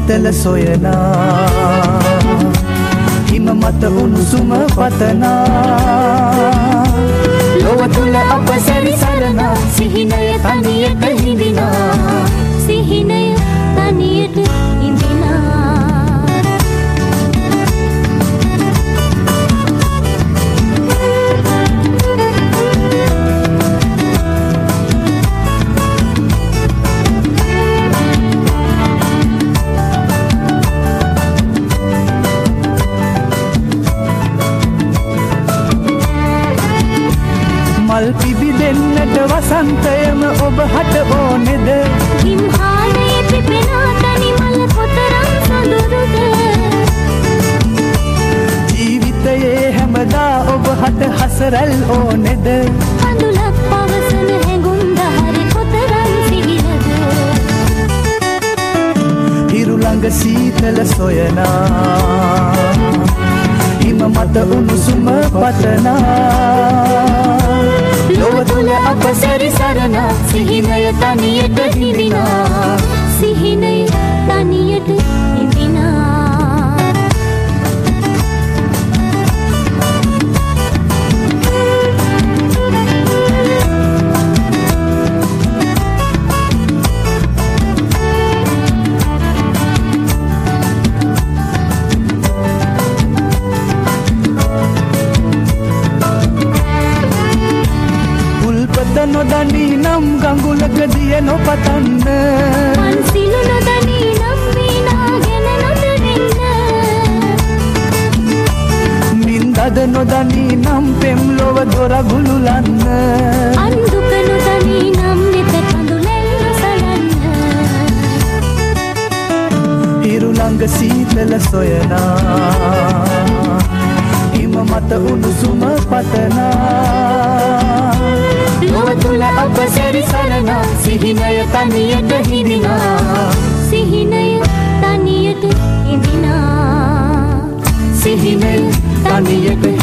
සීතල සොයනා හිම මත උණුසුම පතනා ලොව තුල අප සැරිසරනා සිහිනය තනියට හිඳිනා සිහිනය තනියට හිඳිනා මල් පිබිදෙන්නට වසන්තයම ඔබ හට ඕනෙද හිම්හානයේ පිපෙනා තනි මල කොතරම් සඳුරුද ජීවිතයේ හැමදා ඔබ හට හසරල් ඕනෙද කඳුලක් පවසන හැඟුම් දහරි කොතරම් සිහිනද හිරු ළඟ සීතල සොයනා හිම මත උණුසුම පතනා ලොව තුල අප සැරිසරනා සිහිනය තනියට හිඳිනා සිහිනය තනියට හිඳිනා නොදනී නම් ගඟුලක දිය නොපතන්න පන්සිලු නොදනී නම් වීණාගෙන නොදෙන්න නින්දද නොදනී නම් පෙම් ලොව දොර ගුළුලන්න අන්දුක නොදනී නම් නෙත කඳුලෙන් නොසලන්න හිරු ළඟ සීතල සොයනා හිම මත උණුසුම පතනා ලොව තුල අප සැරිසරනා සිහිනය තනියට හිඳිනා සිහිනය තනියට හිඳිනා සිහිනය තනියට